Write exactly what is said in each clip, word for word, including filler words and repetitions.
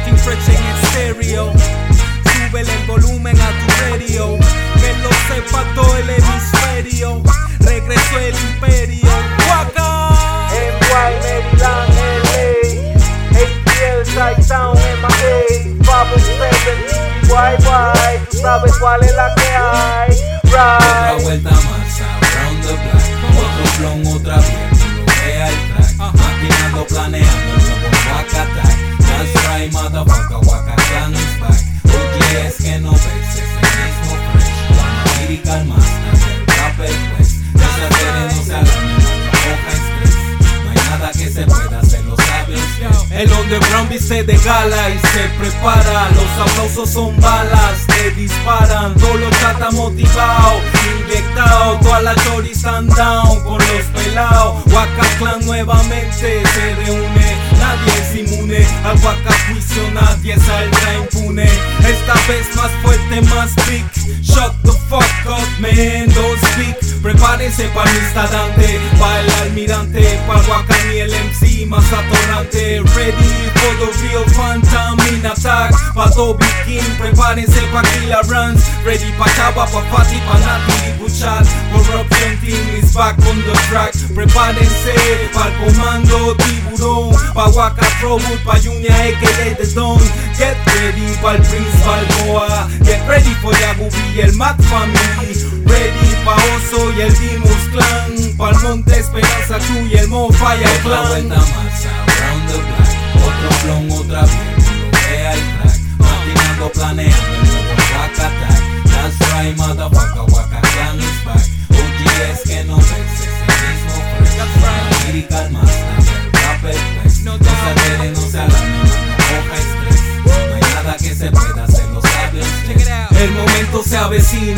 Latin Fresh en estéreo. Súbele el volumen a tu radio, que lo sepa todo el hemisferio. Regresó el imperio. Waka N Y, Maryland, L A A T L, Side-Town, M A A Bubble siete, Y Y. Tú sabes cuál es la que hay. Otra Right. vuelta más, around the block. Otro flow, otra vieja, lo vea el track. Maquinando, planeando el nuevo Waka Attack. That's right, motherfucker, Waka Clan is back. Oye, es que no ves, es el mismo fresh. La Lyrical Master del rapper pues. Esa serie no se alarme, manda hoja estrés. No hay nada que se pueda hacer, lo sabes que El underground viste de gala y se prepara. Los aplausos son balas que disparan. Todos los chatas motivados, inyectados. Todas las choris están down con los pelados. Waka Clan nuevamente se reúne. Nadie es inmune al Waka juicio, nadie saldrá impune. Esta vez más fuerte, más big. Shut the fuck up, man, don't speak. Prepárense para el instadante, para el almirante, para el Waka y el M C más atorrante. Ready for the real phantom in attack. Pa' Toby King, prepárense pa' Killa Runs. Ready pa' Chava, pa' Fati, pa' Nati y Buchat. Corruption Team is back on the track. Prepárense pa' el comando tiburón, pa' Waka Robot, pa' Junior A K A The Don. Get ready pa' el Prince Balboa. Get ready for Yagubi y el Mad Family. Ready pa' Oso y el Dimus Clan. Pa' el Monte Esperanza Crew y el Mo Fire otra Clan. vuelta más, around the block. Otro flow, otra vieja, lo vea el track. Maquinando, planeando el nuevo Waka Attack. That's right, motherfucker, Waka Clan is back. Oye, es que no ves, es el mismo fresh. La Lyrical Master del rapper pues. Esa serie no se alarme, manda hoja estrés. No hay nada que se pueda hacer, lo sabes que El momento se avecina,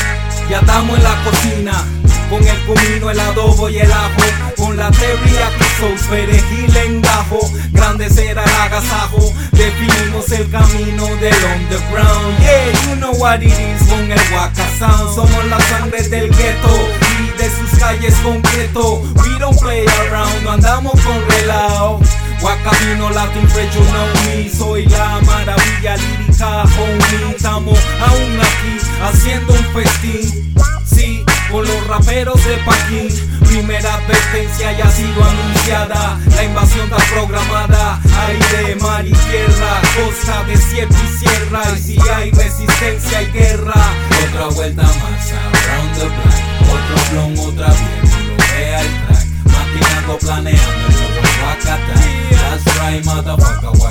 ya estamos en la cocina. Con el comino, el adobo y el ajo. Con la teriyaki sauce, perejil en gajo. Grande será el agasajo. Definimos el camino del underground. Yeah, you know what it is con el Waka Sound. Somos la sangre del ghetto y de sus calles concreto. We don't play around, no andamos con relajo. Waka vino Latin Fresh, you know me. Soy la maravilla lírica, homie. Estamos aún aquí haciendo un festín. Sí, con los raperos de Paquín. Primera advertencia ya ha sido anunciada. La invasión está programada. Aire, mar y tierra, costa, desierto y sierra. Y si hay resistencia y guerra. otra vuelta más, around the block. Otro flow, otra vieja, lo vea el track. Maquinando, planeando el nuevo Waka Attack. That's right, motherfucker,